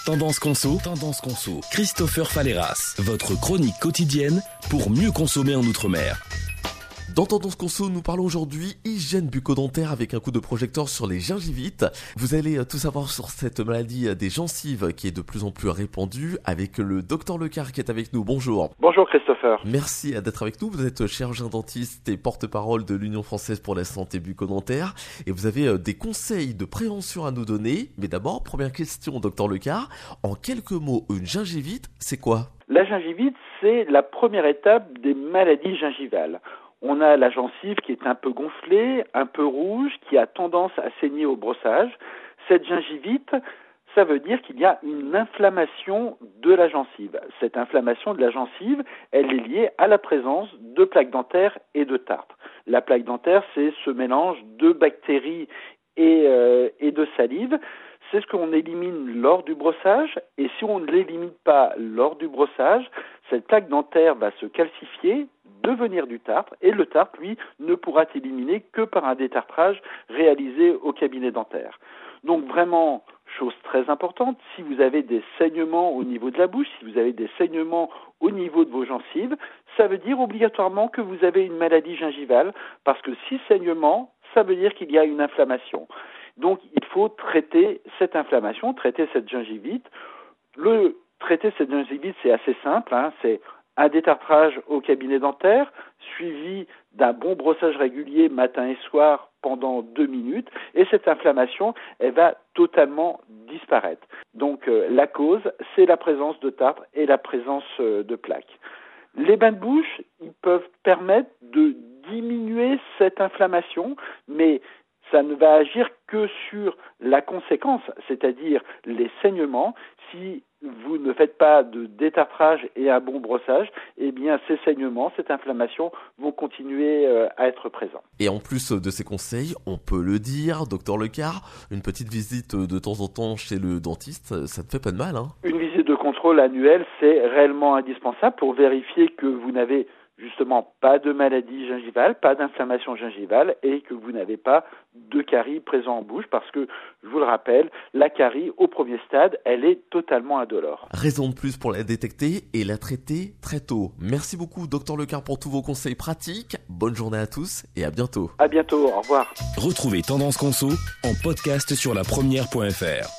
Tendance Conso, Christopher Faleras, votre chronique quotidienne pour mieux consommer en Outre-mer. Dans Tendance Conso, nous parlons aujourd'hui hygiène bucco-dentaire avec un coup de projecteur sur les gingivites. Vous allez tout savoir sur cette maladie des gencives qui est de plus en plus répandue avec le docteur Lecard qui est avec nous. Bonjour. Bonjour Christopher. Merci d'être avec nous. Vous êtes chirurgien dentiste et porte-parole de l'Union française pour la santé bucco-dentaire et vous avez des conseils de prévention à nous donner. Mais d'abord, première question, docteur Lecard. En quelques mots, une gingivite, c'est quoi? La gingivite, c'est la première étape des maladies gingivales. On a la gencive qui est un peu gonflée, un peu rouge, qui a tendance à saigner au brossage. Cette gingivite, ça veut dire qu'il y a une inflammation de la gencive. Cette inflammation de la gencive, elle est liée à la présence de plaques dentaires et de tartre. La plaque dentaire, c'est ce mélange de bactéries et de salive. C'est ce qu'on élimine lors du brossage, et si on ne l'élimine pas lors du brossage, cette plaque dentaire va se calcifier, devenir du tartre, et le tartre, lui, ne pourra être éliminé que par un détartrage réalisé au cabinet dentaire. Donc vraiment, chose très importante, si vous avez des saignements au niveau de la bouche, si vous avez des saignements au niveau de vos gencives, ça veut dire obligatoirement que vous avez une maladie gingivale, parce que si saignement, ça veut dire qu'il y a une inflammation. Donc, il faut traiter cette inflammation, traiter cette gingivite. Traiter cette gingivite, c'est assez simple, c'est un détartrage au cabinet dentaire, suivi d'un bon brossage régulier matin et soir pendant 2 minutes, et cette inflammation, elle va totalement disparaître. Donc, la cause, c'est la présence de tartre et la présence de plaques. Les bains de bouche, ils peuvent permettre de diminuer cette inflammation, mais ça ne va agir que sur la conséquence, c'est-à-dire les saignements. Si vous ne faites pas de détartrage et un bon brossage, eh bien ces saignements, cette inflammation vont continuer à être présents. Et en plus de ces conseils, on peut le dire, docteur Lecard, une petite visite de temps en temps chez le dentiste, ça ne fait pas de mal, hein? Une visite de contrôle annuelle, c'est réellement indispensable pour vérifier que vous n'avez justement pas de maladie gingivale, pas d'inflammation gingivale et que vous n'avez pas de carie présent en bouche parce que, je vous le rappelle, la carie au premier stade, elle est totalement indolore. Raison de plus pour la détecter et la traiter très tôt. Merci beaucoup docteur Lecard pour tous vos conseils pratiques. Bonne journée à tous et à bientôt. À bientôt, au revoir. Retrouvez Tendance Conso en podcast sur lapremière.fr.